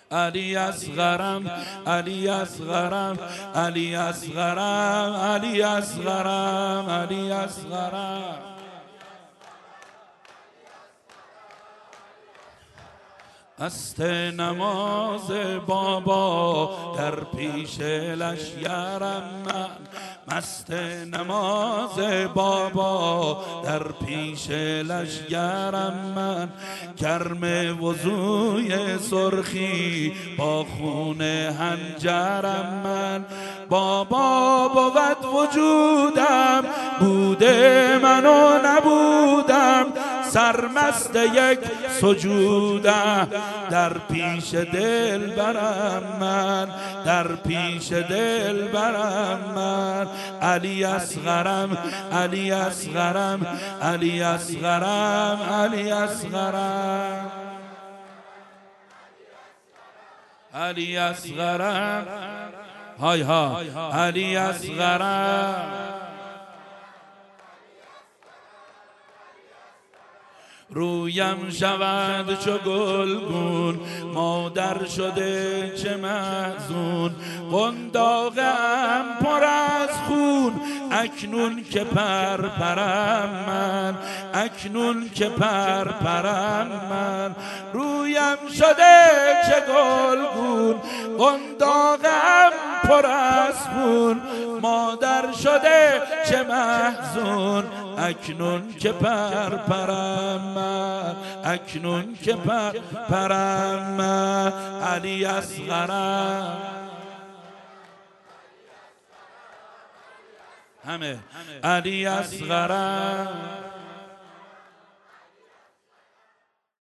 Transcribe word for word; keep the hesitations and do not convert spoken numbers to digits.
علی اصغرم علی اصغرم علی اصغرم علی اصغرم علی اصغرم است نماز بابا در پیش لشگرم من، مست نماز بابا در پیش لشگرم من، گرم وضوی سرخی با خون هنجرم من. بابا بود وجودم بوده منو نبودم، سرمست یک سجودم در پیش دل برم من، در پیش دل برم من. علی اصغرم علی اصغرم علی اصغرم علی اصغرم علی اصغرم های ها علی اصغرم. رویم شود چو گلگون مادر شده چه محزون، قنداقم پر از خون اکنون که پرپرم من، اکنون که پرپرم من. رویم شده چه گلگون قنداقم پر از خون، مادر شده چه محزون اکنون که پرپرم من، اکنون که پرپرم من. علی اصغرم همه علی اصغرم